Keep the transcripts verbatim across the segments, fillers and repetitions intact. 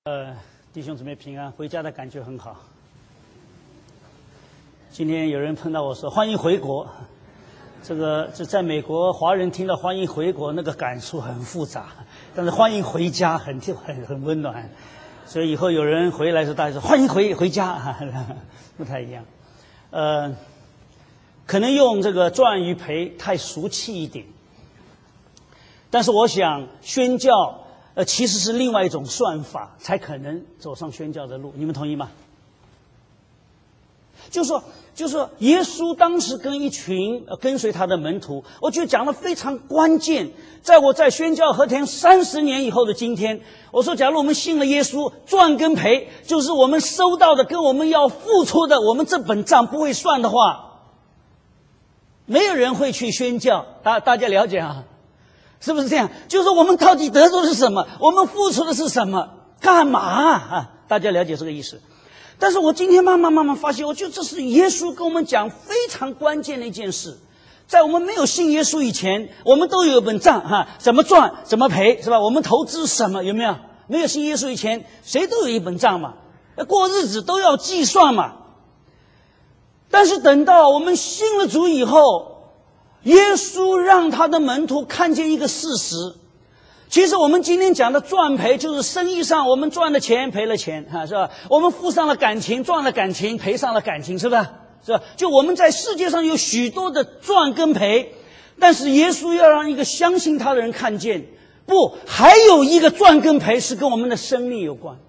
呃，弟兄姊妹平安，回家的感觉很好。今天有人碰到我说欢迎回国，这个这在美国华人听到欢迎回国那个感触很复杂，但是欢迎回家很很很温暖，所以以后有人回来的时候大家说欢迎回回家，不太一样。呃，可能用这个赚与赔太俗气一点，但是我想宣教。呃，其实是另外一种算法，才可能走上宣教的路。你们同意吗？就说，就说耶稣当时跟一群呃跟随他的门徒，我觉得讲得非常关键。在我在宣教和田三十年以后的今天，我说，假如我们信了耶稣，赚跟赔，就是我们收到的跟我们要付出的，我们这本账不会算的话，没有人会去宣教。大大家了解啊？是不是这样？就是我们到底得到的是什么？我们付出的是什么？干嘛啊？大家了解这个意思？但是我今天慢慢慢慢发现，我觉得这是耶稣跟我们讲非常关键的一件事。在我们没有信耶稣以前，我们都有一本账哈，怎么赚怎么赔，是吧？我们投资什么有没有？没有信耶稣以前，谁都有一本账嘛，过日子都要计算嘛。但是等到我们信了主以后，耶稣让他的门徒看见一个事实，其实我们今天讲的赚赔，就是生意上我们赚了钱赔了钱，哈，是吧？我们付上了感情，赚了感情，赔上了感情，是吧？是吧？就我们在世界上有许多的赚跟赔，但是耶稣要让一个相信他的人看见，不，还有一个赚跟赔是跟我们的生命有关。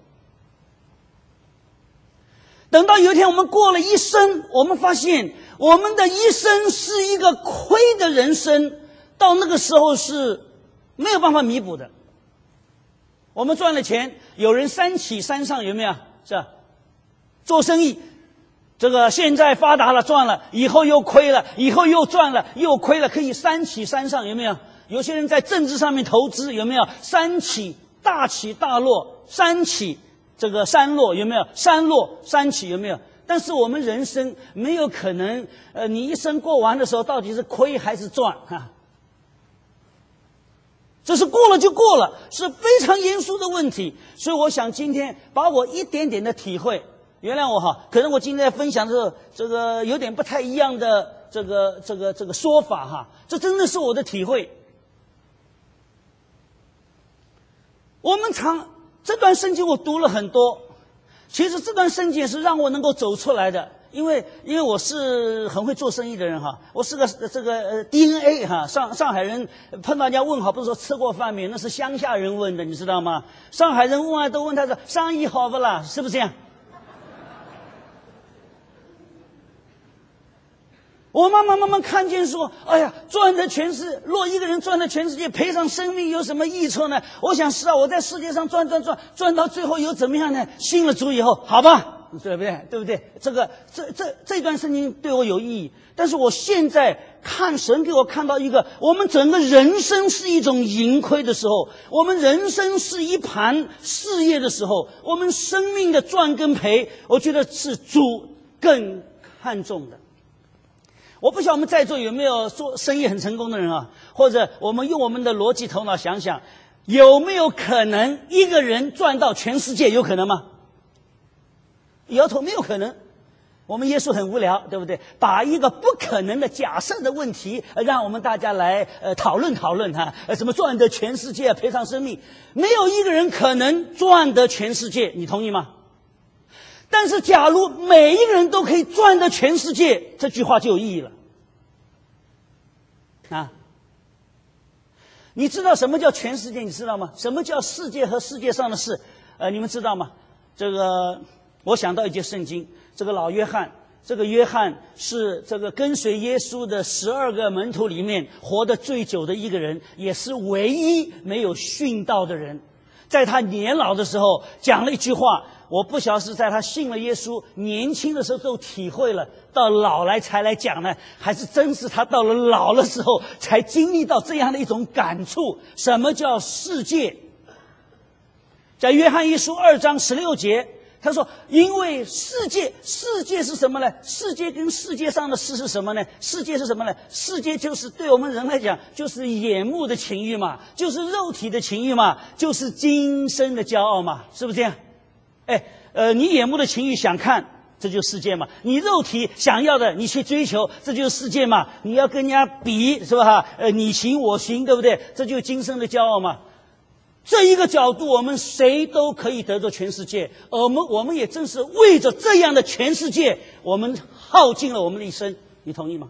等到有一天我们过了一生，我们发现我们的一生是一个亏的人生，到那个时候是没有办法弥补的。我们赚了钱，有人三起三上，有没有？是吧？做生意，这个现在发达了赚了，以后又亏了，以后又赚了又亏了，可以三起三上，有没有？有些人在政治上面投资，有没有？三起大起大落，三起这个山落，有没有？山落山起，有没有？但是我们人生没有可能，呃，你一生过完的时候，到底是亏还是赚啊？这是过了就过了，是非常严肃的问题。所以我想今天把我一点点的体会，原谅我哈，可能我今天分享的时候，这个有点不太一样的这个这个这个说法哈，这真的是我的体会。我们常这段圣经我读了很多。其实这段圣经是让我能够走出来的，因为因为我是很会做生意的人哈，我是个这个呃 D N A 哈，上上海人碰到人家问好，不是说吃过饭没，那是乡下人问的，你知道吗？上海人问啊都问他说生意好不啦，是不是这样？我慢慢慢慢看见说，哎呀，赚的全是，若一个人赚的全世界，赔上生命有什么益处呢？我想是啊，我在世界上赚赚赚，赚到最后又怎么样呢？信了主以后，好吧，对不对？对不对？这个这这这段圣经对我有意义，但是我现在看神给我看到一个，我们整个人生是一种盈亏的时候，我们人生是一盘事业的时候，我们生命的赚跟赔，我觉得是主更看重的。我不晓得我们在座有没有做生意很成功的人啊？或者我们用我们的逻辑头脑想想，有没有可能一个人赚到全世界？有可能吗？摇头，没有可能。我们耶稣很无聊，对不对？把一个不可能的假设的问题，呃、让我们大家来呃讨论讨论哈，呃，怎么赚得全世界，赔上生命？没有一个人可能赚得全世界，你同意吗？但是假如每一个人都可以赚得全世界，这句话就有意义了啊！你知道什么叫全世界？你知道吗？什么叫世界和世界上的事？呃，你们知道吗？这个我想到一节圣经，这个老约翰，这个约翰是这个跟随耶稣的十二个门徒里面活得最久的一个人，也是唯一没有殉道的人。在他年老的时候讲了一句话，我不晓得是在他信了耶稣年轻的时候都体会了，到老来才来讲呢，还是真是他到了老的时候才经历到这样的一种感触。什么叫世界？在约翰一书二章十六节， 他说：“因为世界，世界是什么呢？世界跟世界上的事是什么呢？世界是什么呢？世界就是对我们人来讲，就是眼目的情欲嘛，就是肉体的情欲嘛，就是今生的骄傲嘛，是不是这样？哎，呃，你眼目的情欲想看，这就是世界嘛；你肉体想要的，你去追求，这就是世界嘛。你要跟人家比，是吧？呃，你行我行，对不对？这就是今生的骄傲嘛。”这一个角度，我们谁都可以得着全世界，而我们我们也正是为着这样的全世界，我们耗尽了我们的一生。你同意吗？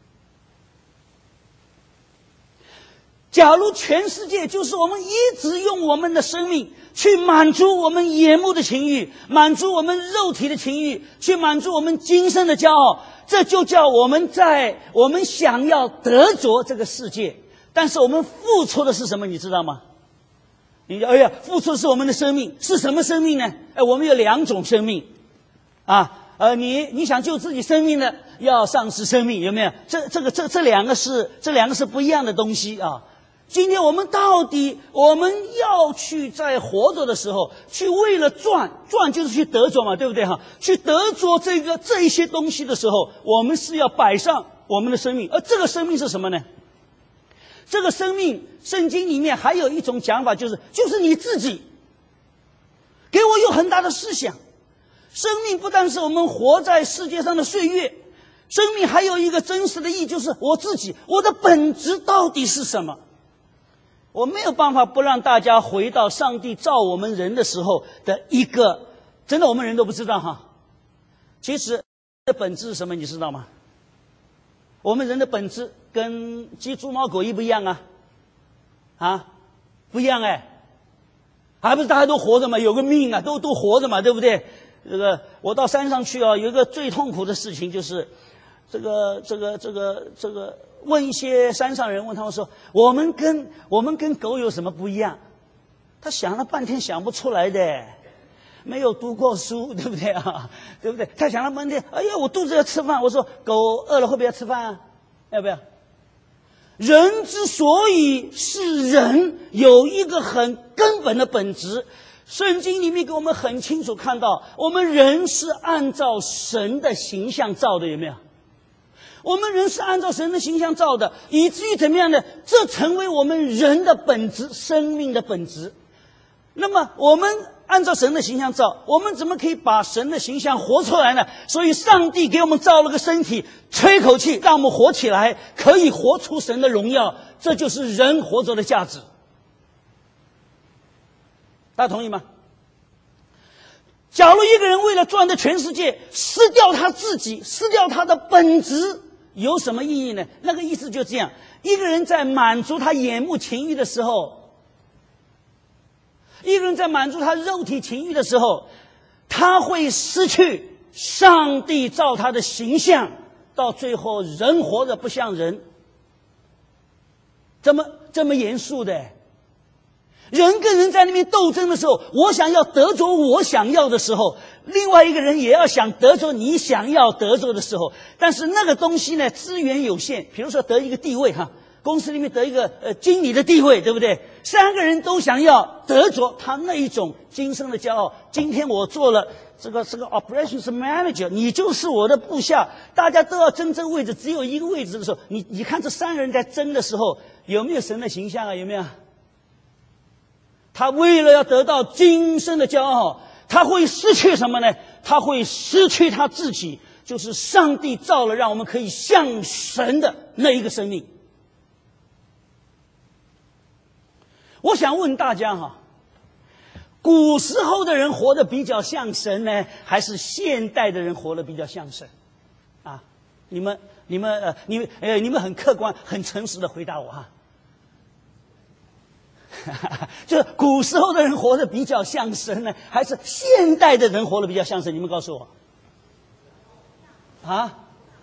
假如全世界就是我们一直用我们的生命去满足我们眼目的情欲，满足我们肉体的情欲，去满足我们今生的骄傲，这就叫我们在我们想要得着这个世界，但是我们付出的是什么？你知道吗？你哎呀，付出的是我们的生命，是什么生命呢？哎，我们有两种生命，啊，呃，你你想救自己生命呢，要丧失生命，有没有？这这个这这两个是这两个是不一样的东西啊。今天我们到底我们要去在活着的时候，去为了赚赚就是去得着嘛，对不对哈？去得着这个这一些东西的时候，我们是要摆上我们的生命，而这个生命是什么呢？这个生命，圣经里面还有一种讲法，就是就是你自己。给我有很大的思想。生命不但是我们活在世界上的岁月，生命还有一个真实的意义，就是我自己，我的本质到底是什么？我没有办法不让大家回到上帝造我们人的时候的一个，真的我们人都不知道哈。其实的本质是什么，你知道吗？我们人的本质跟鸡猪猫狗一不一样啊？啊，不一样哎，还不是大家都活着嘛，有个命啊，都都活着嘛，对不对？这个我到山上去啊，有一个最痛苦的事情就是，这个这个这个这个问一些山上人，问他们说，我们跟我们跟狗有什么不一样？他想了半天想不出来的。没有读过书，对不对啊？对不对？他想了半天，哎呀，我肚子要吃饭。我说，狗饿了会不会要吃饭啊？要不要？人之所以是人，有一个很根本的本质。圣经里面给我们很清楚看到，我们人是按照神的形象造的，有没有？我们人是按照神的形象造的，以至于怎么样呢？这成为我们人的本质，生命的本质。那么我们按照神的形象造，我们怎么可以把神的形象活出来呢？所以上帝给我们造了个身体，吹口气让我们活起来，可以活出神的荣耀，这就是人活着的价值。大家同意吗？假如一个人为了赚得全世界，失掉他自己，失掉他的本质，有什么意义呢？那个意思就这样，一个人在满足他眼目情欲的时候，一个人在满足他肉体情欲的时候，他会失去上帝造他的形象，到最后人活着不像人。这么这么严肃的，人跟人在那边斗争的时候，我想要得着我想要的时候，另外一个人也要想得着你想要得着的时候，但是那个东西呢，资源有限，比如说得一个地位哈。公司里面得一个呃经理的地位，对不对？三个人都想要得着他那一种今生的骄傲。今天我做了这个这个 operations manager， 你就是我的部下，大家都要争这个位置，只有一个位置的时候，你你看这三个人在争的时候，有没有神的形象啊？有没有？他为了要得到今生的骄傲，他会失去什么呢？他会失去他自己，就是上帝造了让我们可以像神的那一个生命。我想问大家哈，古时候的人活得比较像神呢，还是现代的人活得比较像神？啊，你们、你们、呃、你们、呃、你们很客观、很诚实的回答我哈。就是古时候的人活得比较像神呢，还是现代的人活得比较像神？你们告诉我。啊？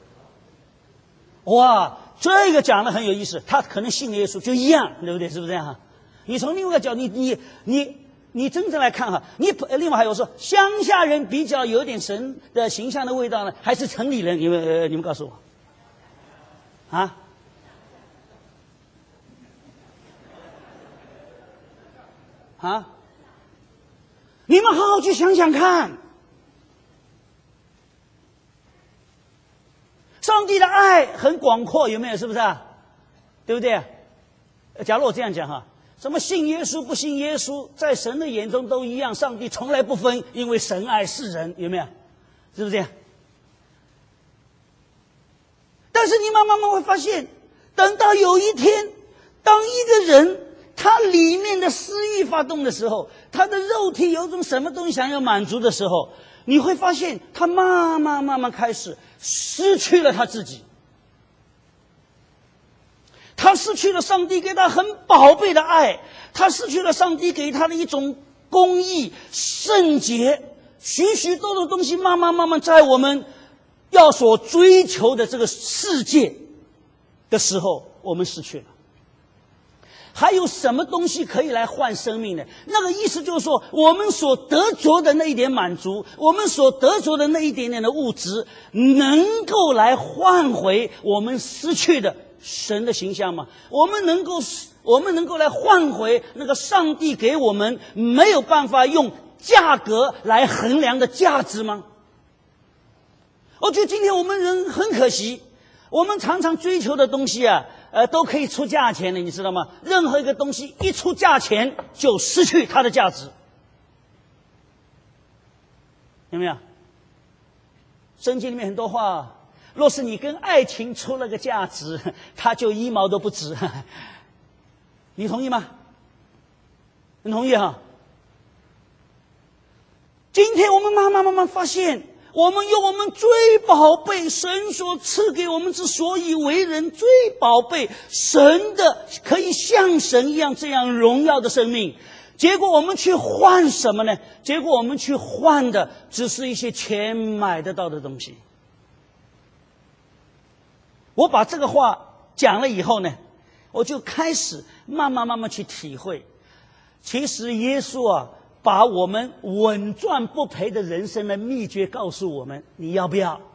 哇，这个讲得很有意思，他可能信耶稣就一样，对不对？是不是这样哈？你从另外一个角度，你你你你真正来看哈，你另外还有说，乡下人比较有点神的形象的味道呢，还是城里人？你们、呃、你们告诉我，啊？啊？你们好好去想想看， 上帝的爱很广阔，有没有？是不是啊？对不对？假如我这样讲哈，什么信耶稣不信耶稣，在神的眼中都一样，上帝从来不分，因为神爱世人，有没有？是不是这样？但是你慢慢慢会发现，等到有一天，当一个人他里面的私欲发动的时候，他的肉体有种什么东西想要满足的时候，你会发现他慢慢慢慢开始失去了他自己，他失去了上帝给他很宝贝的爱，他失去了上帝给他的一种公义、圣洁，许许多多东西慢慢慢慢在我们要所追求的这个世界的时候，我们失去了。还有什么东西可以来换生命呢？那个意思就是说，我们所得着的那一点满足，我们所得着的那一点点的物质，能够来换回我们失去的神的形象吗？我们能够，我们能够来换回那个上帝给我们没有办法用价格来衡量的价值吗？我觉得今天我们人很可惜，我们常常追求的东西啊，呃，都可以出价钱的，你知道吗？任何一个东西一出价钱，就失去它的价值，有没有？圣经里面很多话，若是你跟爱情出了个价值，它就一毛都不值。你同意吗？你同意哈？今天我们慢慢慢慢发现，我们用我们最宝贝神所赐给我们之所以为人最宝贝神的，可以像神一样这样荣耀的生命，结果我们去换什么呢？结果我们去换的只是一些钱买得到的东西。我把这个话讲了以后呢，我就开始慢慢慢慢去体会，其实耶稣啊，把我们稳赚不赔的人生的秘诀告诉我们，你要不要？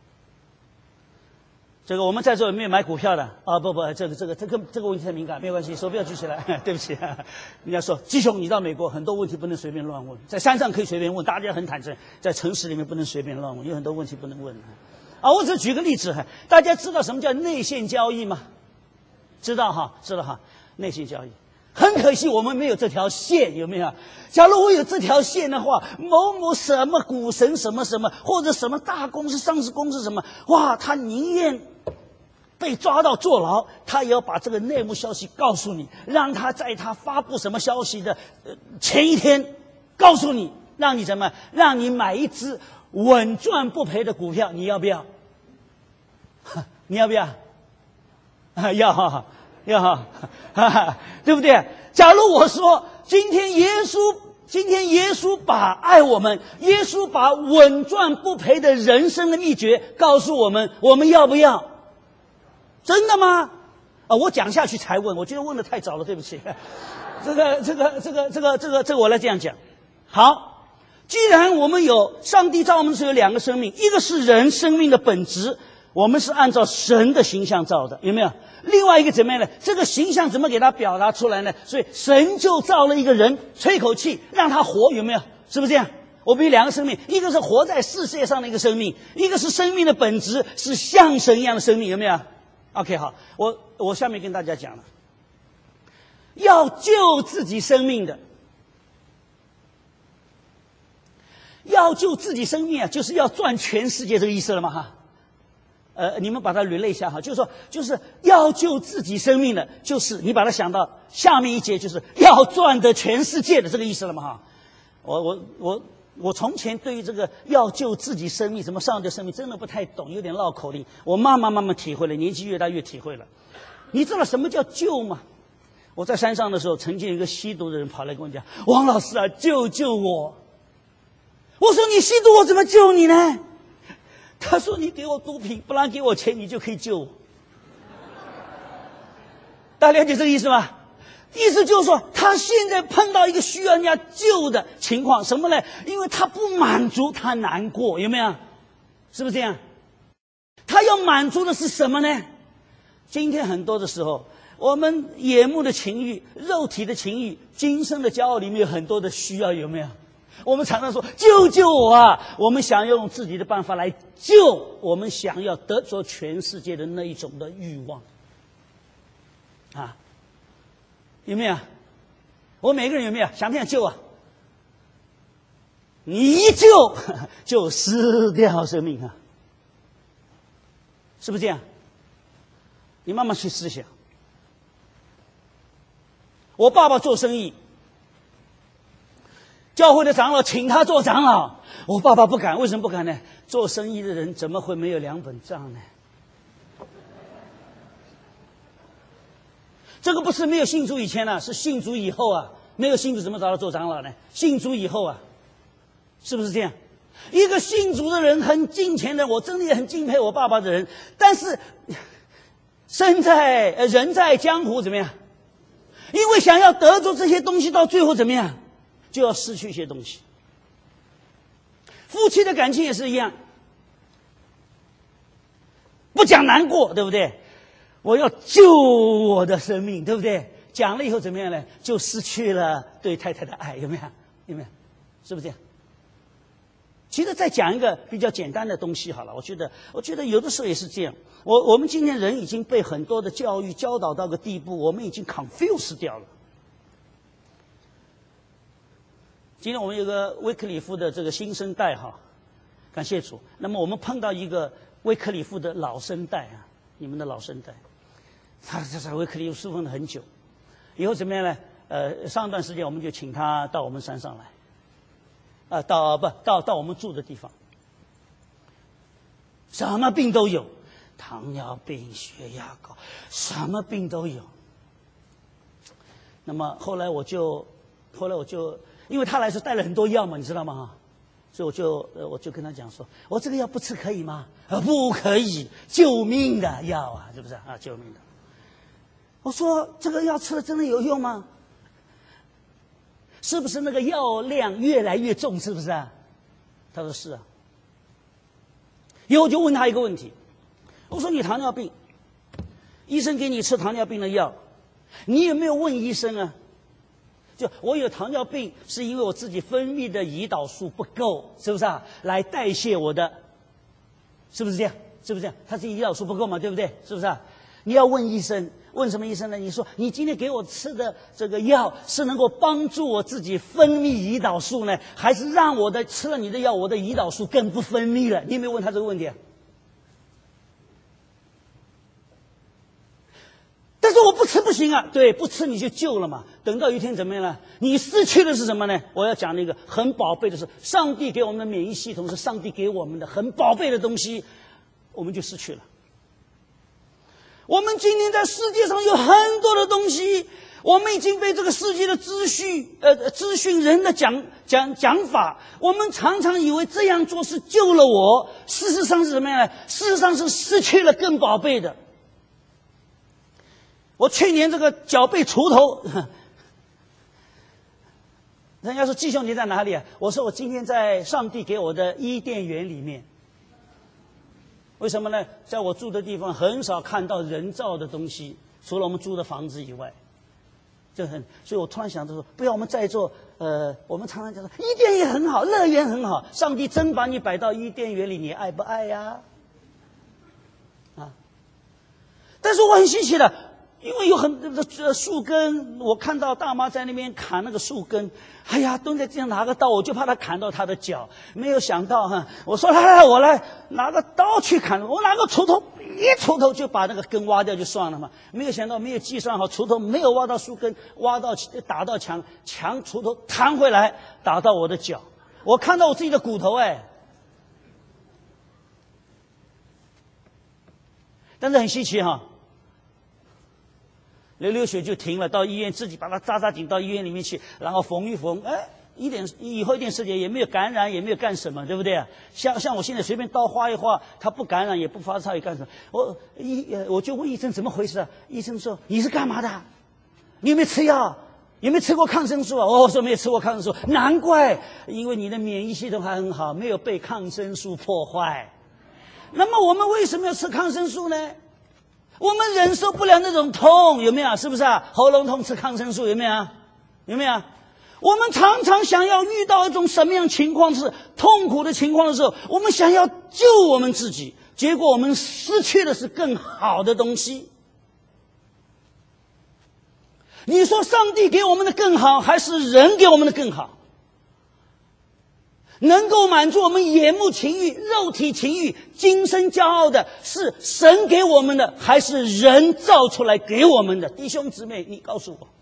这个我们在座有没有买股票的啊？不不，这个这个这个这个问题太敏感，没有关系，手不要举起来，对不起。人家说基雄，你到美国很多问题不能随便乱问，在山上可以随便问，大家很坦诚，在城市里面不能随便乱问，有很多问题不能问啊。我只举个例子，大家知道什么叫内线交易吗？知道哈，知道哈，内线交易。很可惜我们没有这条线，有没有？假如我有这条线的话，某某什么股神什么什么，或者什么大公司上市公司什么，哇，他宁愿被抓到坐牢，他也要把这个内幕消息告诉你，让他在他发布什么消息的呃前一天告诉你，让你怎么让你买一只稳赚不赔的股票，你要不要？你要不要？啊，要哈。要哈，哈哈，对不对？假如我说今天耶稣，今天耶稣把爱我们，耶稣把稳赚不赔的人生的秘诀告诉我们，我们要不要？真的吗？啊，我讲下去才问，我觉得问得太早了，对不起。这个，这个，这个，这个，这个，这个，我来这样讲。好，既然我们有上帝造我们是有两个生命，一个是人生命的本质，我们是按照神的形象造的，有没有？另外一个怎么样呢？这个形象怎么给他表达出来呢？所以神就造了一个人，吹口气让他活，有没有？是不是这样？我们有两个生命，一个是活在世界上的一个生命，一个是生命的本质是像神一样的生命，有没有 ？OK， 好，我我下面跟大家讲了，要救自己生命的，要救自己生命啊，就是要赚全世界，这个意思了吗？哈。呃，你们把它捋了一下哈，就是说，就是要救自己生命的，就是你把它想到下面一节，就是要赚得全世界的这个意思了嘛哈。我我我我从前对于这个要救自己生命，什么上帝生命，真的不太懂，有点绕口令。我慢慢慢慢体会了，年纪越大越体会了。你知道什么叫救吗？我在山上的时候，曾经有一个吸毒的人跑来跟我讲：“王老师啊，救救我！”我说：“你吸毒，我怎么救你呢？”他说：“你给我毒品，不然给我钱，你就可以救我。”大家了解这个意思吗？意思就是说，他现在碰到一个需要人家救的情况，什么呢？因为他不满足，他难过，有没有？是不是这样？他要满足的是什么呢？今天很多的时候，我们眼目的情欲、肉体的情欲、今生的骄傲里面有很多的需要，有没有？ 我们常常说救救我啊！我们想要用自己的办法来救我们想要得着全世界的那一种的欲望啊，有没有？我每个人有没有想不想救啊？你一救就失掉生命啊，是不是这样？你慢慢去思想。我爸爸做生意，教会的长老请他做长老，我爸爸不敢。为什么不敢呢？做生意的人怎么会没有两本账呢？这个不是没有信主以前啊，是信主以后啊。没有信主怎么找他做长老呢？信主以后啊，是不是这样？一个信主的人，很敬虔的，我真的也很敬佩我爸爸的人。但是身在呃人在江湖怎么样？因为想要得着这些东西，到最后怎么样？就要失去一些东西。夫妻的感情也是一样，不讲难过，对不对？我要救我的生命，对不对？讲了以后怎么样呢？就失去了对太太的爱，有没有？有没有？是不是这样？其实再讲一个比较简单的东西好了，我觉得，我觉得有的时候也是这样。我我们今天人已经被很多的教育教导到个地步，我们已经 confuse 掉了。今天我们有个威克里夫的这个新生代哈，感谢主。那么我们碰到一个威克里夫的老生代啊，你们的老生代，他这在威克里夫侍奉了很久。以后怎么样呢？呃，上一段时间我们就请他到我们山上来，啊、呃，到不到到我们住的地方，什么病都有，糖尿病、血压高，什么病都有。那么后来我就，后来我就，因为他来时带了很多药嘛，你知道吗？所以我就呃我就跟他讲说，我这个药不吃可以吗？啊，不可以，救命的药啊，是不是啊？救命的。我说这个药吃了真的有用吗？是不是那个药量越来越重？是不是啊？他说是啊。以后我就问他一个问题，我说你糖尿病，医生给你吃糖尿病的药，你有没有问医生啊？就我有糖尿病是因为我自己分泌的胰岛素不够，是不是啊？来代谢我的，是不是这样？是不是这样？他是胰岛素不够嘛，对不对？是不是啊？你要问医生，问什么医生呢？你说你今天给我吃的这个药是能够帮助我自己分泌胰岛素呢，还是让我的吃了你的药，我的胰岛素更不分泌了？你有没有问他这个问题啊？但是我不吃不行啊，对，不吃你就救了嘛。等到有一天怎么样呢？你失去的是什么呢？我要讲那个很宝贝的是，上帝给我们的免疫系统是上帝给我们的很宝贝的东西，我们就失去了。我们今天在世界上有很多的东西，我们已经被这个世界的资讯，呃，资讯人的讲讲讲法，我们常常以为这样做是救了我，事实上是什么样呢？事实上是失去了更宝贝的。我去年这个脚被锄头，人家说季兄你在哪里啊？我说我今天在上帝给我的伊甸园里面。为什么呢？在我住的地方很少看到人造的东西，除了我们租的房子以外，就很，所以我突然想到说，不要我们在座，呃，我们常常讲说伊甸园很好，乐园很好，上帝真把你摆到伊甸园里，你爱不爱呀？啊！但是我很稀奇的，因为有很多的树根，我看到大妈在那边砍那个树根，哎呀，蹲在这样拿个刀，我就怕她砍到她的脚。没有想到哈，我说来来，我来拿个刀去砍，我拿个锄头一锄头就把那个根挖掉就算了嘛。没有想到没有计算好，锄头没有挖到树根，挖到打到墙，墙锄头弹回来打到我的脚，我看到我自己的骨头哎。但是很稀奇哈。流流血就停了，到医院自己把它扎扎紧到医院里面去，然后缝一缝，哎，一点以后一点时间也没有感染，也没有干什么，对不对啊？像像我现在随便刀划一划，它不感染也不发烧也干什么？我医我就问医生怎么回事啊？医生说你是干嘛的？你有没有吃药？有没有吃过抗生素啊？哦，我说没有吃过抗生素，难怪，因为你的免疫系统还很好，没有被抗生素破坏。那么我们为什么要吃抗生素呢？我们忍受不了那种痛，有没有？是不是啊？喉咙痛吃抗生素有没有？有没有？ 我们常常想要遇到一种什么样情况是痛苦的情况的时候，我们想要救我们自己，结果我们失去的是更好的东西。你说上帝给我们的更好，还是人给我们的更好？能够满足我们眼目情欲、肉体情欲、今生骄傲的，是神给我们的，还是人造出来给我们的？弟兄姊妹，你告诉我。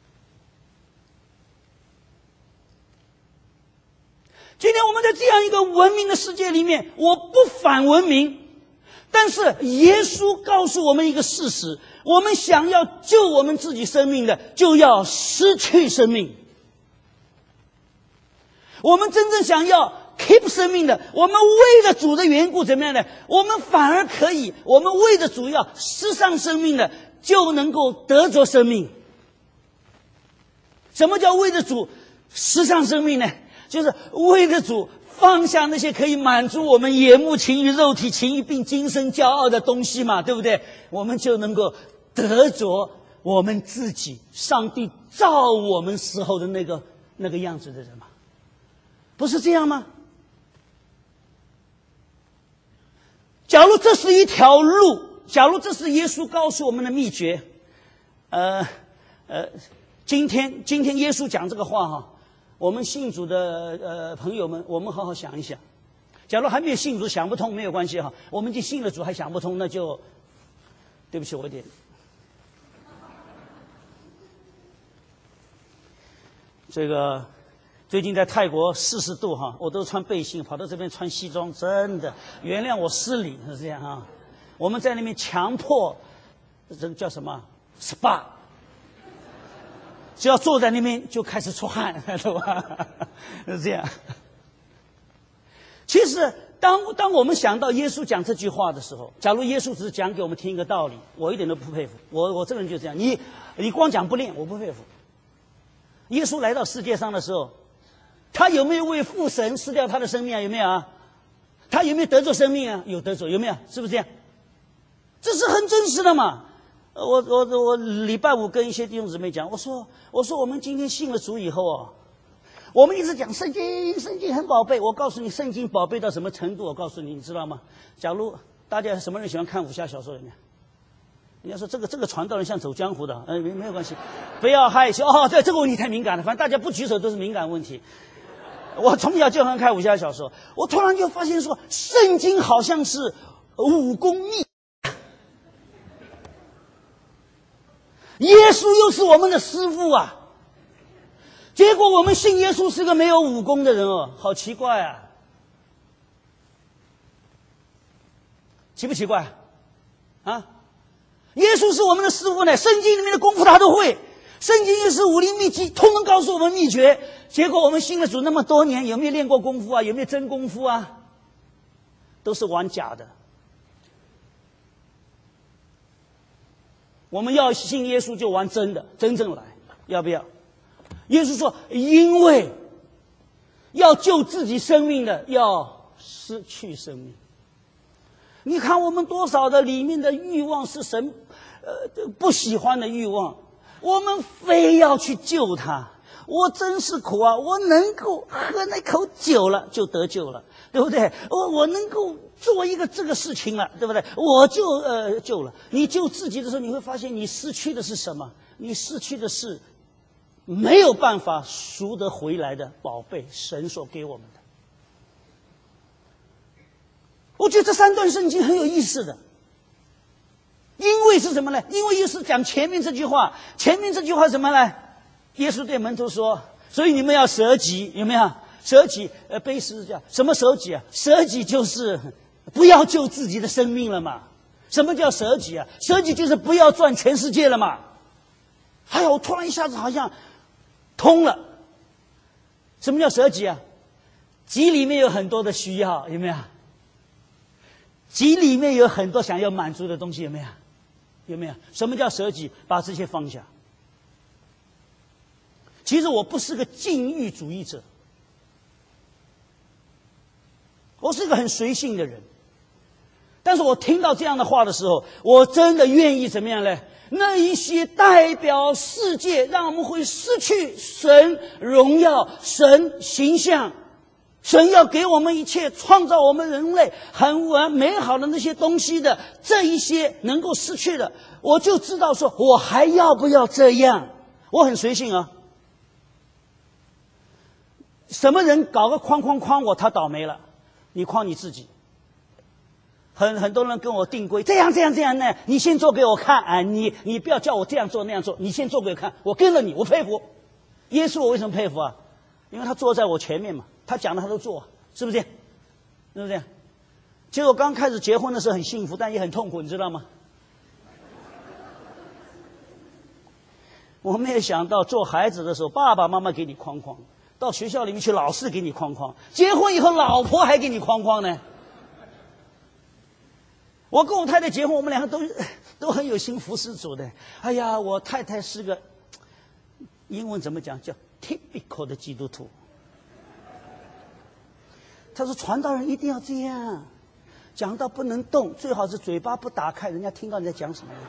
今天我们在这样一个文明的世界里面，我不反文明，但是耶稣告诉我们一个事实：我们想要救我们自己生命的，就要失去生命。我们真正想要 keep 生命的，我们为了主的缘故怎么样呢？我们反而可以，我们为了主要失丧生命的，就能够得着生命。什么叫为了主失丧生命呢？就是为了主放下那些可以满足我们眼目情欲、肉体情欲并今生骄傲的东西嘛，对不对？我们就能够得着我们自己上帝造我们时候的那个那个样子的人嘛。不是这样吗？假如这是一条路，假如这是耶稣告诉我们的秘诀，呃呃，今天今天耶稣讲这个话哈，我们信主的呃朋友们，我们好好想一想。假如还没有信主想不通没有关系哈，我们已经信了主还想不通，那就对不起我一点。这个。最近在泰国四十度哈，我都穿背心，跑到这边穿西装，真的原谅我失礼是这样哈。我们在那边强迫，这个叫什么 S P A， 只要坐在那边就开始出汗，是吧？是这样。其实当当我们想到耶稣讲这句话的时候，假如耶稣只是讲给我们听一个道理，我一点都不佩服。我我这个人就这样，你你光讲不练，我不佩服。耶稣来到世界上的时候，他有没有为父神失掉他的生命啊？有没有啊？他有没有得着生命啊？有得着，有没有？是不是这样？这是很真实的嘛。我我我礼拜五跟一些弟兄姊妹讲，我说我说我们今天信了主以后哦，我们一直讲圣经，圣经很宝贝。我告诉你，圣经宝贝到什么程度？我告诉你，你知道吗？假如大家什么人喜欢看武侠小说？有没有？人家说这个这个传道人像走江湖的，呃，没没有关系，不要害羞哦。对，这个问题太敏感了，反正大家不举手都是敏感问题。我从小就很看武侠小说，我突然就发现说，圣经好像是武功秘，耶稣又是我们的师父啊。结果我们信耶稣是个没有武功的人哦，好奇怪啊！奇不奇怪？啊？耶稣是我们的师父呢，圣经里面的功夫他都会。圣经也是武林秘籍，通通告诉我们秘诀。结果我们信了主那么多年，有没有练过功夫啊？有没有真功夫啊？都是玩假的。我们要信耶稣就玩真的，真正来，要不要？耶稣说，因为要救自己生命的，要失去生命。你看我们多少的里面的欲望是神呃不喜欢的欲望，我们非要去救他。我真是苦啊！我能够喝那口酒了就得救了，对不对？我我能够做一个这个事情了，对不对？我就呃救了。你救自己的时候，你会发现你失去的是什么？你失去的是没有办法赎得回来的宝贝，神所给我们的。我觉得这三段圣经很有意思的，因为是什么呢？因为耶稣讲前面这句话，前面这句话什么呢？耶稣对门徒说：“所以你们要舍己，有没有？舍己，呃，背十字架。什么舍己啊？舍己就是不要救自己的生命了嘛。什么叫舍己啊？舍己就是不要赚全世界了嘛。哎呀，我突然一下子好像通了。什么叫舍己啊？己里面有很多的需要，有没有？己里面有很多想要满足的东西，有没有？有没有？什么叫舍己？把这些放下。其实我不是个禁欲主义者，我是个很随性的人。但是我听到这样的话的时候，我真的愿意怎么样呢？ 那一些代表世界，让我们会失去神荣耀、神形象。神要给我们一切，创造我们人类很完美好的那些东西的，这一些能够失去的，我就知道说我还要不要这样。我很随性啊，什么人搞个框框框我，他倒霉了，你框你自己。很很多人跟我定规，这样这样这样呢，你先做给我看啊！你你不要叫我这样做那样做，你先做给我看，我跟了你，我佩服。耶稣我为什么佩服啊？因为他坐在我前面嘛，他讲的他都做，是不是？是不是？其实我刚开始结婚的时候很幸福，但也很痛苦，你知道吗？我没有想到做孩子的时候，爸爸妈妈给你框框，到学校里面去，老师给你框框，结婚以后老婆还给你框框呢。我跟我太太结婚，我们两个都都很有心服侍主的。哎呀，我太太是个英文怎么讲，叫 typical 的基督徒。他说传道人一定要这样，讲到不能动，最好是嘴巴不打开，人家听到你在讲什么。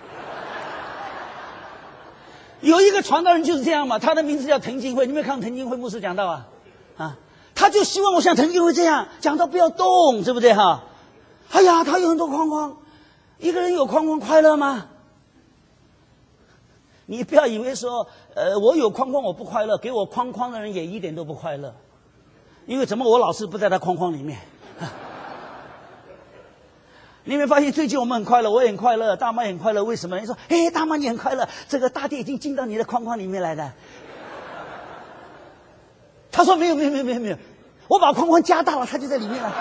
有一个传道人就是这样嘛，他的名字叫滕金辉，你没有看滕金辉牧师讲到啊？啊，他就希望我像滕金辉这样讲到不要动，对不对哈？哎呀，他有很多框框，一个人有框框快乐吗？你不要以为说，呃，我有框框我不快乐，给我框框的人也一点都不快乐，因为怎么我老是不在他框框里面。你有没有发现最近我们很快乐，我也很快乐，大妈也很快乐，为什么？你说，哎，大妈你很快乐，这个大地已经进到你的框框里面来了。他说没有没有没有没有没有，我把框框加大了，他就在里面了。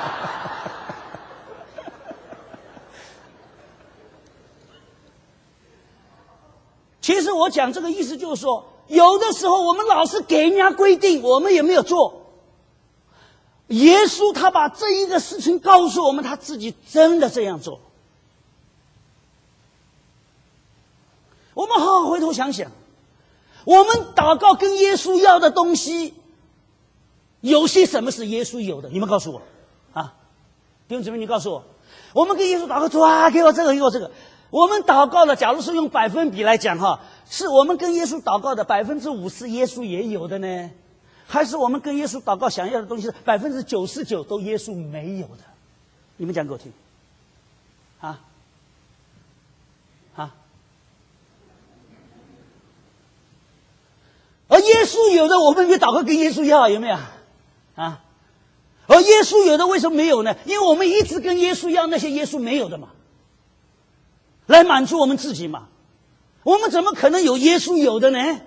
其实我讲这个意思就是说，有的时候我们老是给人家规定，我们也没有做。耶稣他把这一个事情告诉我们，他自己真的这样做。我们好好回头想想，我们祷告跟耶稣要的东西，有些什么是耶稣有的？你们告诉我啊，弟兄姊妹，你告诉我，我们跟耶稣祷告说啊，给我这个，给我这个。我们祷告的，假如是用百分比来讲哈，是我们跟耶稣祷告的百分之五十，耶稣也有的呢，还是我们跟耶稣祷告想要的东西是百分之九十九都耶稣没有的？你们讲给我听，啊啊！而耶稣有的，我们没祷告跟耶稣要，有没有啊？而耶稣有的为什么没有呢？因为我们一直跟耶稣要那些耶稣没有的嘛。来满足我们自己嘛，我们怎么可能有耶稣有的呢？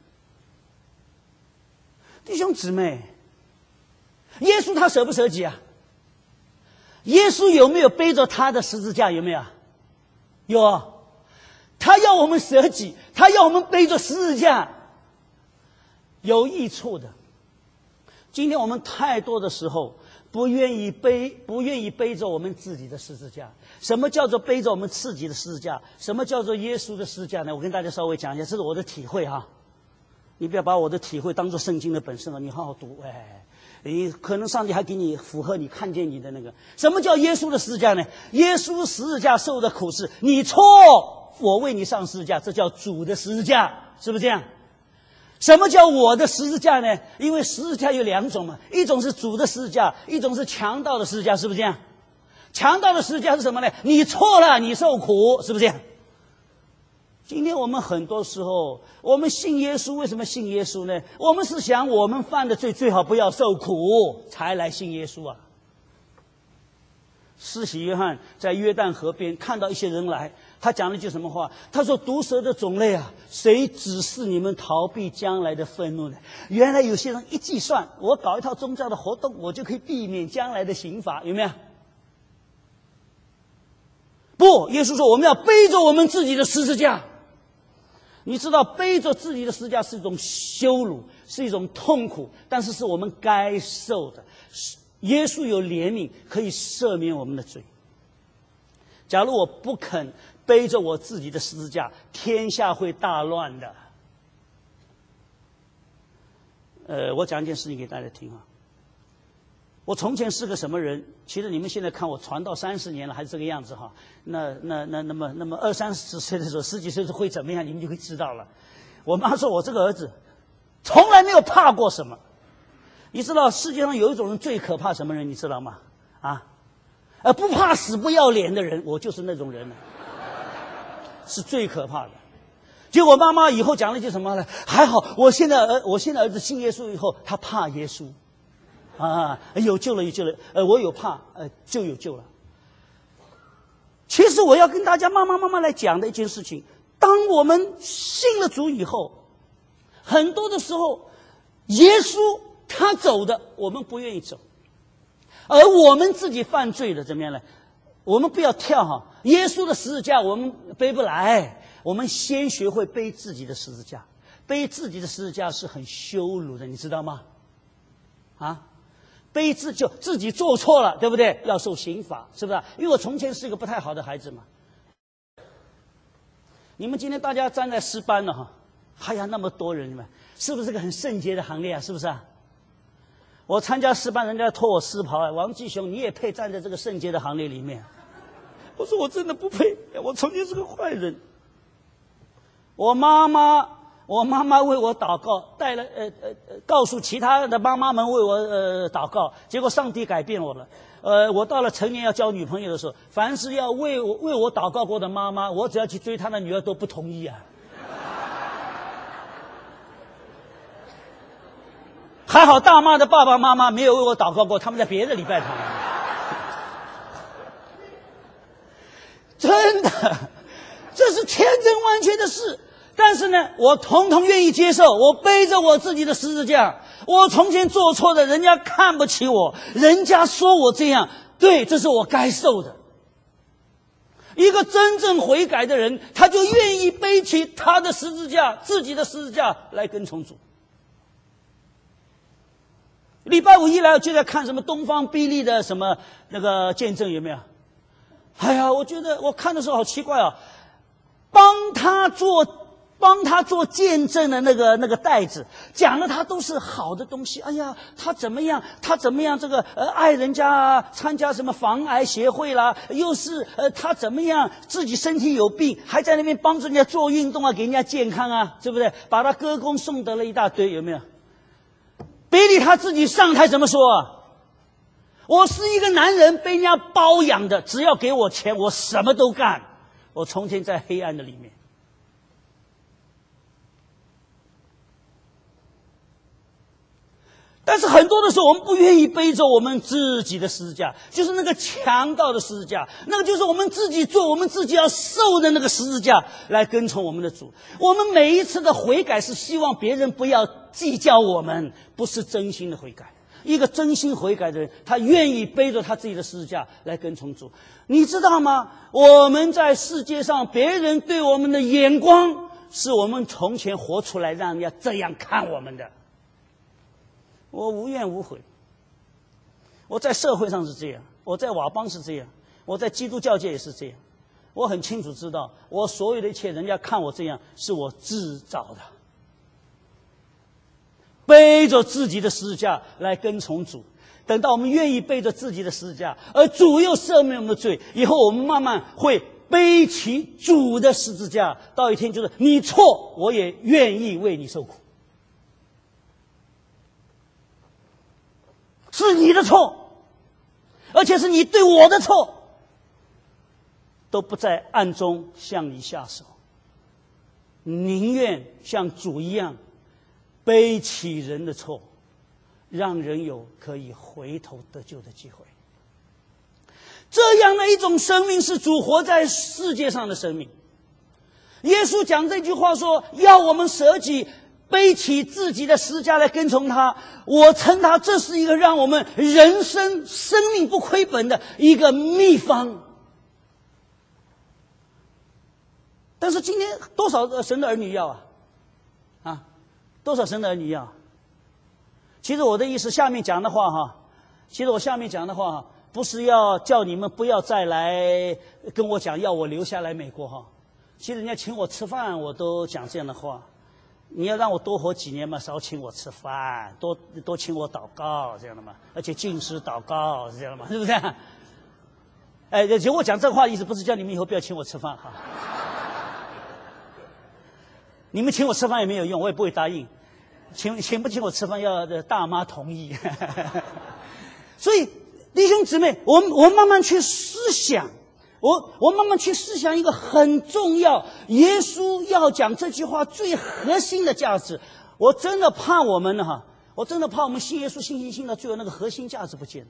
弟兄姊妹，耶稣他舍不舍己啊？耶稣有没有背着他的十字架？有没有？有啊，他要我们舍己，他要我们背着十字架，有益处的。今天我们太多的时候不愿意背，不愿意背着我们自己的十字架。什么叫做背着我们自己的十字架？什么叫做耶稣的十字架呢？我跟大家稍微讲一下，这是我的体会哈。你不要把我的体会当作圣经的本身了，你好好读，哎，你可能上帝还给你符合你看见你的那个。什么叫耶稣的十字架呢？耶稣十字架受的苦是，你错，我为你上十字架，这叫主的十字架，是不是这样？什么叫我的十字架呢？因为十字架有两种嘛，一种是主的十字架，一种是强盗的十字架，是不是这样？强盗的十字架是什么呢？你错了，你受苦，是不是这样？今天我们很多时候，我们信耶稣，为什么信耶稣呢？我们是想我们犯的罪最好不要受苦，才来信耶稣啊。施洗约翰在约旦河边看到一些人来，他讲了一句什么话？他说：毒蛇的种类啊，谁指示你们逃避将来的愤怒呢？原来有些人一计算，我搞一套宗教的活动，我就可以避免将来的刑罚，有没有？不，耶稣说我们要背着我们自己的十字架。你知道背着自己的十字架是一种羞辱，是一种痛苦，但是是我们该受的。耶稣有怜悯，可以赦免我们的罪。假如我不肯背着我自己的十字架，天下会大乱的。呃，我讲一件事情给大家听啊。 我从前是个什么人？其实你们现在看我传道三十年了，还是这个样子哈。那那那那么那么二三十岁的时候，十几岁的时候会怎么样？你们就会知道了。我妈说我这个儿子从来没有怕过什么。你知道世界上有一种人最可怕什么人？你知道吗？啊，呃，不怕死不要脸的人，我就是那种人了，是最可怕的。结果妈妈以后讲了一句什么呢？还好，我现在儿我现在儿子信耶稣以后，他怕耶稣。啊，有救了，有救了。呃，我有怕，呃，就有救了。其实我要跟大家慢慢慢慢来讲的一件事情，当我们信了主以后，很多的时候，耶稣他走的，我们不愿意走，而我们自己犯罪的怎么样呢？我们不要跳哈，耶稣的十字架我们背不来，我们先学会背自己的十字架。背自己的十字架是很羞辱的，你知道吗？啊？背自就自己做错了，对不对？要受刑罚，是不是？因为我从前是一个不太好的孩子嘛。你们今天大家站在诗班了哈，哎呀，那么多人，你们是不是个很圣洁的行列啊？是不是啊？我参加诗班，人家托我诗袍啊，王继雄，你也配站在这个圣洁的行列里面？我说我真的不配，我从前是个坏人。我妈妈。我妈妈为我祷告，带了呃呃呃，告诉其他的妈妈们为我呃祷告，结果上帝改变我了。呃，我到了成年要交女朋友的时候，凡是要为我为我祷告过的妈妈，我只要去追她的女儿都不同意啊。还好大妈的爸爸妈妈没有为我祷告过，他们在别的礼拜堂。真的，这是千真万确的事。但是呢，我统统愿意接受，我背着我自己的十字架，我从前做错的，人家看不起我，人家说我这样，对，这是我该受的。一个真正悔改的人，他就愿意背起他的十字架，自己的十字架来跟从主。礼拜五一来就在看什么东方比利的什么那个见证，有没有？哎呀，我觉得我看的时候好奇怪啊，帮他做帮他做见证的那个那个袋子，讲了他都是好的东西。哎呀，他怎么样？他怎么样？这个呃爱人家啊，参加什么防癌协会啦，又是呃他怎么样？自己身体有病，还在那边帮助人家做运动啊，给人家健康啊，对不对？把他歌功颂德了一大堆，有没有？比利他自己上台怎么说啊？我是一个男人，被人家包养的，只要给我钱，我什么都干。我从前在黑暗的里面。但是很多的时候，我们不愿意背着我们自己的十字架，就是那个强盗的十字架，那个就是我们自己做、我们自己要受的那个十字架，来跟从我们的主。我们每一次的悔改是希望别人不要计较我们，不是真心的悔改。一个真心悔改的人，他愿意背着他自己的十字架来跟从主。你知道吗？我们在世界上，别人对我们的眼光，是我们从前活出来让人家这样看我们的。我无怨无悔，我在社会上是这样，我在瓦邦是这样，我在基督教界也是这样。我很清楚知道，我所有的一切，人家看我这样，是我自找的。背着自己的十字架来跟从主，等到我们愿意背着自己的十字架，而主又赦免我们的罪，以后我们慢慢会背起主的十字架，到一天就是你错，我也愿意为你受苦。是你的错，而且是你对我的错，都不在暗中向你下手，宁愿像主一样背起人的错，让人有可以回头得救的机会。这样的一种生命是主活在世界上的生命。耶稣讲这句话说，要我们舍己，背起自己的十字架来跟从他。我称他这是一个让我们人生生命不亏本的一个秘方。但是今天多少神的儿女要啊啊多少神的儿女要？其实我的意思，下面讲的话哈，其实我下面讲的话不是要叫你们不要再来跟我讲要我留下来美国哈。其实人家请我吃饭，我都讲这样的话。 你要让我多活几年嘛，少请我吃饭，多多请我祷告，这样的嘛，而且禁食祷告是这样的嘛，是不是？哎，结果我讲这话的意思不是叫你们以后不要请我吃饭哈，你们请我吃饭也没有用，我也不会答应。请请不请我吃饭要大妈同意。所以弟兄姊妹，我我慢慢去思想，我我慢慢去思想一个很重要，耶稣要讲这句话最核心的价值。我真的怕我们呢哈，我真的怕我们信耶稣信信信到最后那个核心价值不见了。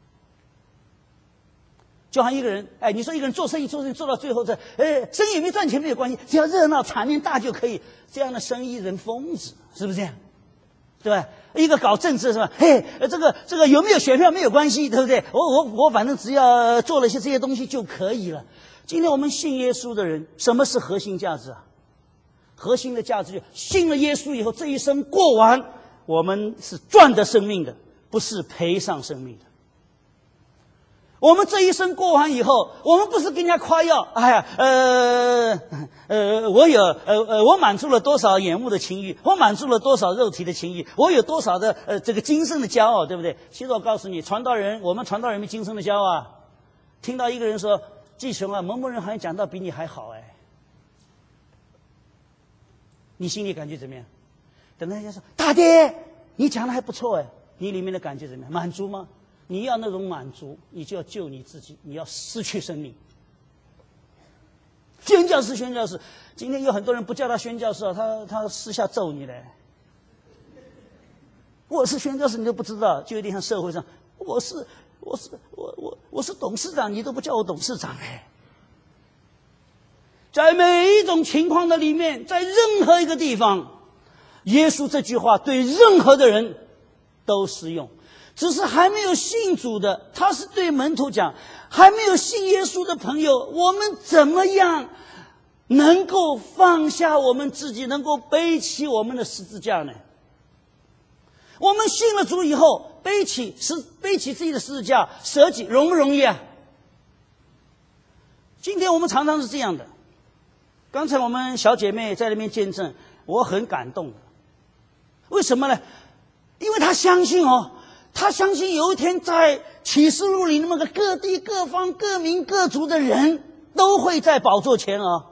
就像一个人，哎，你说一个人做生意，做生意做到最后，这，哎，生意没赚钱没有关系，只要热闹场面大就可以。这样的生意人疯子，是不是这样？对吧？一个搞政治是吧？嘿，这个这个有没有选票没有关系，对不对？我我我反正只要做了一些这些东西就可以了。今天我们信耶稣的人，什么是核心价值啊？核心的价值就信了耶稣以后，这一生过完，我们是赚得生命的，不是赔上生命的。我们这一生过完以后，我们不是跟人家夸耀，哎呀，呃呃，我有呃呃，我满足了多少眼目的情欲，我满足了多少肉体的情欲，我有多少的呃这个今生的骄傲，对不对？其实我告诉你，传道人，我们传道人没今生的骄傲啊。听到一个人说，季雄啊，某某人好像讲到比你还好哎，你心里感觉怎么样？等到人家说大爹，你讲的还不错哎，你里面的感觉怎么样？满足吗？你要那种满足，你就要救你自己，你要失去生命。宣教士，宣教士，今天有很多人不叫他宣教士啊，他他私下揍你嘞。我是宣教士，你都不知道，就有点像社会上，我是我是我我我是董事长，你都不叫我董事长哎。在每一种情况的里面，在任何一个地方，耶稣这句话对任何的人都适用。只是还没有信主的，他是对门徒讲，还没有信耶稣的朋友，我们怎么样能够放下我们自己，能够背起我们的十字架呢？我们信了主以后，背起十背起自己的十字架，舍己，容不容易啊？今天我们常常是这样的。刚才我们小姐妹在那边见证，我很感动的。为什么呢？因为她相信哦。他相信有一天在启示录里那么个各地各方各民各族的人都会在宝座前啊。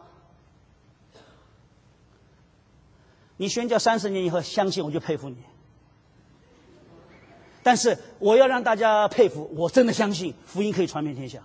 你宣教三十年以后相信我就佩服你，但是我要让大家佩服，我真的相信福音可以传遍天下，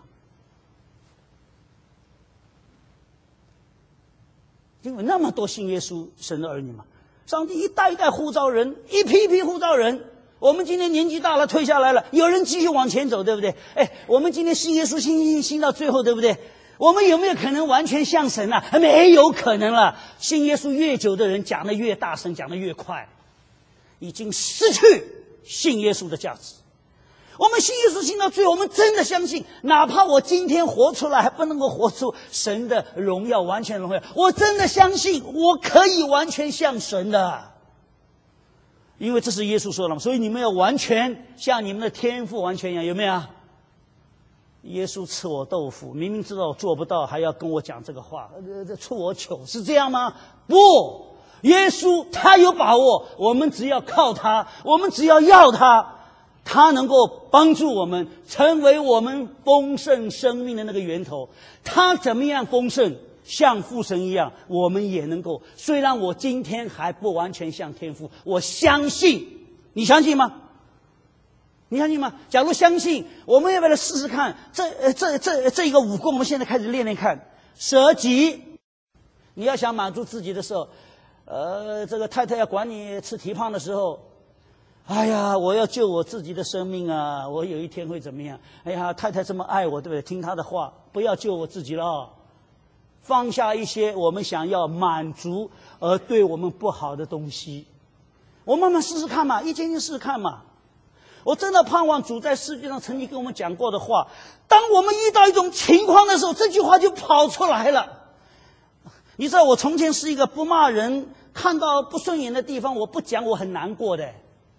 因为那么多信耶稣神的儿女嘛，上帝一代一代呼召人，一批一批呼召人。我们今天年纪大了，退下来了，有人继续往前走，对不对？哎，我们今天信耶稣，信信信到最后，对不对？我们有没有可能完全像神啊？没有可能了。信耶稣越久的人，讲得越大声，讲得越快，已经失去信耶稣的价值。我们信耶稣信到最后，我们真的相信，哪怕我今天活出来还不能够活出神的荣耀，完全荣耀，我真的相信我可以完全像神的。因为这是耶稣说的嘛，所以你们要完全像你们的天父完全一样，有没有？耶稣吃我豆腐，明明知道我做不到，还要跟我讲这个话，呃，这触我糗，是这样吗？不，耶稣他有把握，我们只要靠他，我们只要要他，他能够帮助我们成为我们丰盛生命的那个源头。他怎么样丰盛？像父神一样，我们也能够。虽然我今天还不完全像天父，我相信。你相信吗？你相信吗？假如相信，我们要不要来试试看？这呃这这这一个武功，我们现在开始练练看。舍己，你要想满足自己的时候，呃，这个太太要管你吃提胖的时候，哎呀，我要救我自己的生命啊！我有一天会怎么样？哎呀，太太这么爱我，对不对？听她的话，不要救我自己了哦。放下一些我们想要满足而对我们不好的东西，我慢慢试试看嘛，一件件试试看嘛。我真的盼望主在世界上曾经跟我们讲过的话，当我们遇到一种情况的时候，这句话就跑出来了。你知道我从前是一个不骂人，看到不顺眼的地方我不讲，我很难过的。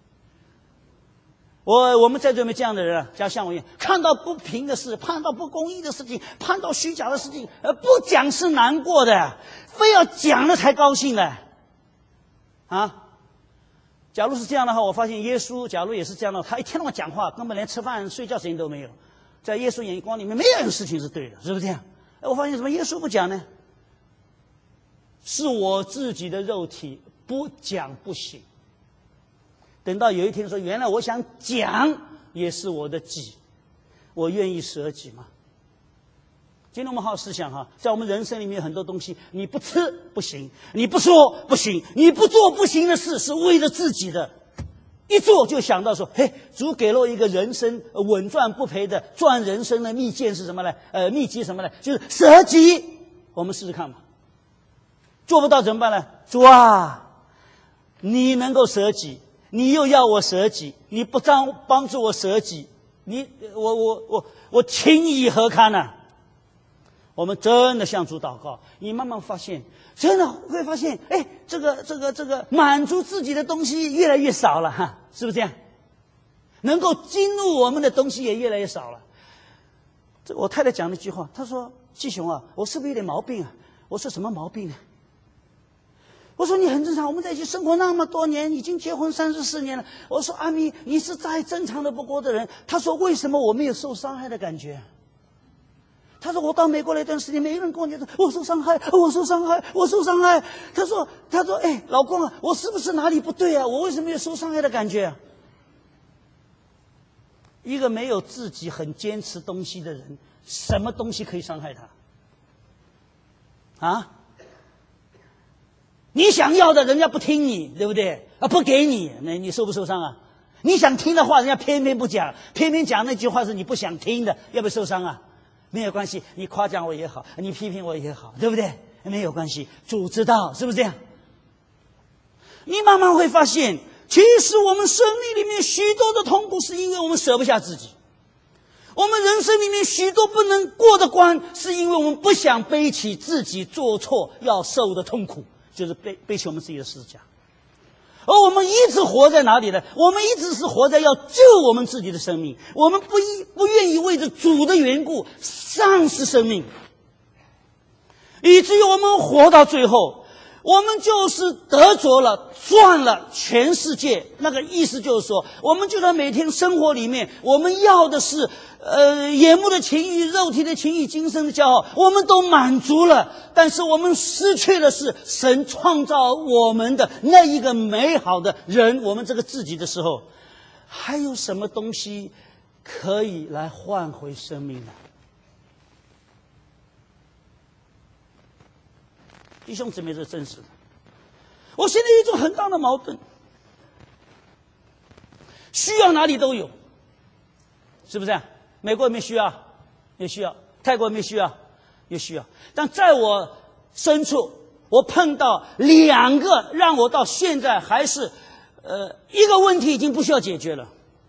我我们在座有没有这样的人啊？像像我一样，看到不平的事，看到不公义的事情，看到虚假的事情，呃，不讲是难过的，非要讲了才高兴的。 啊？假如是这样的话，我发现耶稣假如也是这样的，他一天到晚讲话，根本连吃饭睡觉时间都没有。在耶稣眼光里面，没有一件事情是对的，是不是这样？哎，我发现怎么耶稣不讲呢？是我自己的肉体不讲不行。等到有一天说，原来我想讲也是我的己，我愿意舍己吗？今天我们好好思想哈，在我们人生里面很多东西，你不吃不行，你不说不行，你不做不行的事，是为了自己的。一做就想到说，嘿，主给了我一个人生稳赚不赔的赚人生的秘诀是什么呢？呃，秘籍什么呢？就是舍己。我们试试看吧。做不到怎么办呢？主啊，你能够舍己，你又要我舍己，你不帮帮助我舍己，你我我我我情以何堪呢、啊？我们真的向主祷告，你慢慢发现，真的会发现，哎，这个这个这个满足自己的东西越来越少了哈，是不是这样？能够激怒我们的东西也越来越少了。这我太太讲了一句话，她说：“季雄啊，我是不是有点毛病啊？”我说：“什么毛病呢？”我说：“你很正常，我们在一起生活那么多年，已经结婚三十四年了。”我说：“阿咪，你是再正常的不过的人。”她说：“为什么我没有受伤害的感觉？”他说：“我到美国来一段时间，每个人跟我讲说，我受伤害，我受伤害，我受伤害。”他说：“他说，哎，老公啊，我是不是哪里不对啊？我为什么有受伤害的感觉啊？”一个没有自己很坚持东西的人，什么东西可以伤害他？啊？你想要的，人家不听你，对不对？啊，不给你，那你受不受伤啊？你想听的话，人家偏偏不讲，偏偏讲那句话是你不想听的，要不要受伤啊？没有关系，你夸奖我也好，你批评我也好，对不对？没有关系，主知道，是不是这样？你慢慢会发现，其实我们生命里面许多的痛苦，是因为我们舍不下自己；我们人生里面许多不能过的关，是因为我们不想背起自己做错要受的痛苦，就是背背起我们自己的十字架。而我们一直活在哪里呢？我们一直是活在要救我们自己的生命，我们不一不愿意为着主的缘故丧失生命，以至于我们活到最后，我们就是得着了赚了全世界。那个意思就是说，我们就在每天生活里面，我们要的是呃眼目的情欲、肉体的情欲、今生的骄傲，我们都满足了，但是我们失去的是神创造我们的那一个美好的人，我们这个自己的时候，还有什么东西可以来换回生命呢？弟兄姊妹，这是真实的。我现在有一种很大的矛盾，需要哪里都有，是不是？美国有没有需要？也需要。泰国有没有需要？也需要。但在我深处，我碰到两个让我到现在还是，呃，一个问题已经不需要解决了，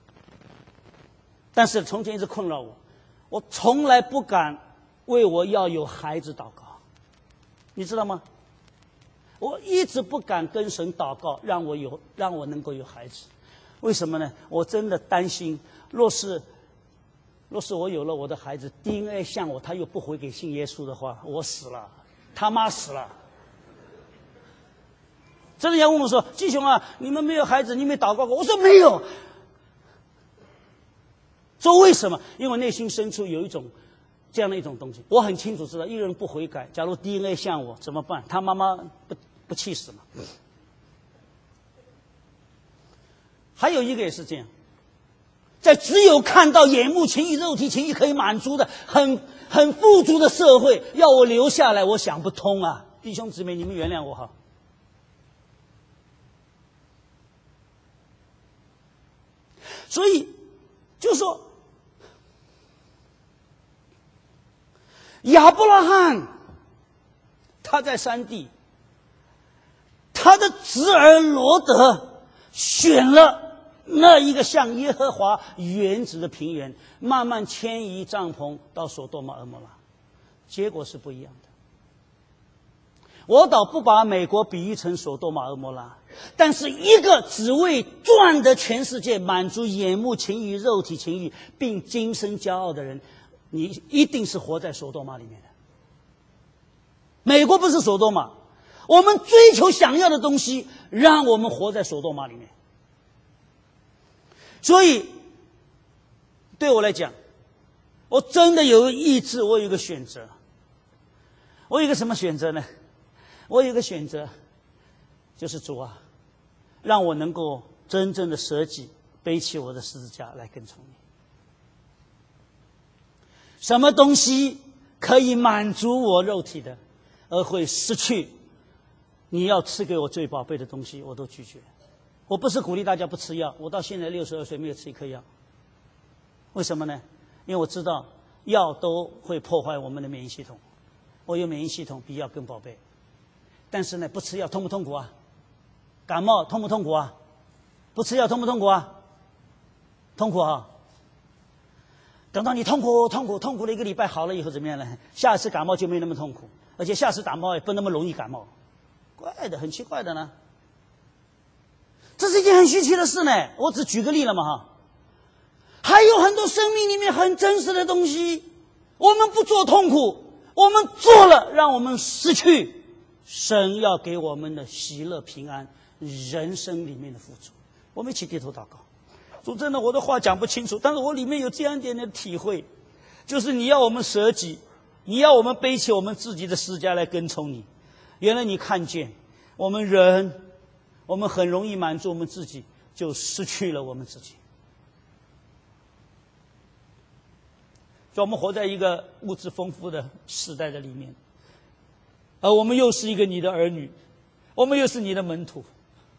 但是从前一直困扰我，我从来不敢为我要有孩子祷告。你知道吗？我一直不敢跟神祷告，让我有，让我能够有孩子。为什么呢？我真的担心，若是，若是我有了我的孩子 ，D N A 像我，他又不回给信耶稣的话，我死了，他妈死了。真的要问我说：“季雄啊，你们没有孩子，你没祷告过？”我说没有。说为什么？因为内心深处有一种这样的一种东西，我很清楚知道，一个人不悔改，假如 D N A 像我怎么办？他妈妈不不气死吗？还有一个也是这样，在只有看到眼目情欲、肉体情欲可以满足的很很富足的社会，要我留下来，我想不通啊！弟兄姊妹，你们原谅我哈。所以就说亚伯拉罕他在山地，他的侄儿罗德选了那一个向耶和华原址的平原，慢慢迁移帐篷到所多玛蛾摩拉，结果是不一样的。我倒不把美国比喻成所多玛蛾摩拉，但是一个只为赚得全世界、满足眼目情欲、肉体情欲并今生骄傲的人，你一定是活在所多玛里面的。美国不是所多玛， 我们追求想要的东西，让我们活在索多玛里面。所以，对我来讲，我真的有意志，我有一个选择。我有一个什么选择呢？我有一个选择，就是主啊，让我能够真正的舍己，背起我的十字架来跟从你。什么东西可以满足我肉体的，而会失去你要赐给我最宝贝的东西，我都拒绝。我不是鼓励大家不吃药，我到现在六十二岁没有吃一颗药。为什么呢？因为我知道药都会破坏我们的免疫系统，我有免疫系统比药更宝贝。但是呢，不吃药痛不痛苦啊？感冒痛不痛苦啊？不吃药痛不痛苦啊？痛苦啊！等到你痛苦痛苦痛苦了一个礼拜好了以后怎么样呢？下一次感冒就没那么痛苦，而且下次感冒也不那么容易感冒。怪的，很奇怪的呢。这是一件很稀奇的事呢。我只举个例了嘛哈。还有很多生命里面很真实的东西，我们不做痛苦，我们做了，让我们失去神要给我们的喜乐平安，人生里面的富足。我们一起低头祷告。主，真的我的话讲不清楚，但是我里面有这样一点点体会，就是你要我们舍己，你要我们背起我们自己的十字架来跟从你。原来你看见我们人，我们很容易满足我们自己，就失去了我们自己。所以我们活在一个物质丰富的时代的里面，而我们又是一个你的儿女，我们又是你的门徒。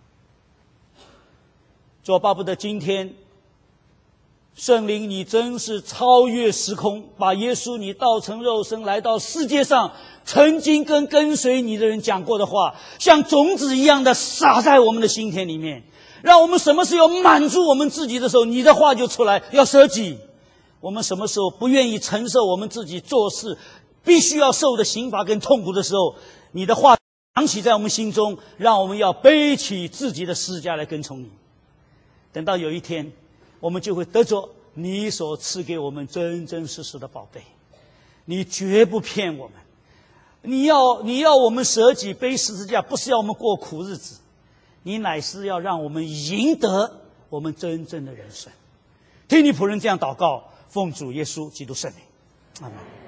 主，巴不得今天圣灵你真是超越时空，把耶稣你道成肉身来到世界上，曾经跟跟随你的人讲过的话，像种子一样的撒在我们的心田里面，让我们什么时候满足我们自己的时候，你的话就出来，要舍己。我们什么时候不愿意承受我们自己做事必须要受的刑罚跟痛苦的时候，你的话响起在我们心中，让我们要背起自己的十字架来跟从你。等到有一天，我们就会得着你所赐给我们真真实实的宝贝。你绝不骗我们，你要你要我们舍己背十字架，不是要我们过苦日子，你乃是要让我们赢得我们真正的人生。听你仆人这样祷告，奉主耶稣基督圣名，阿们。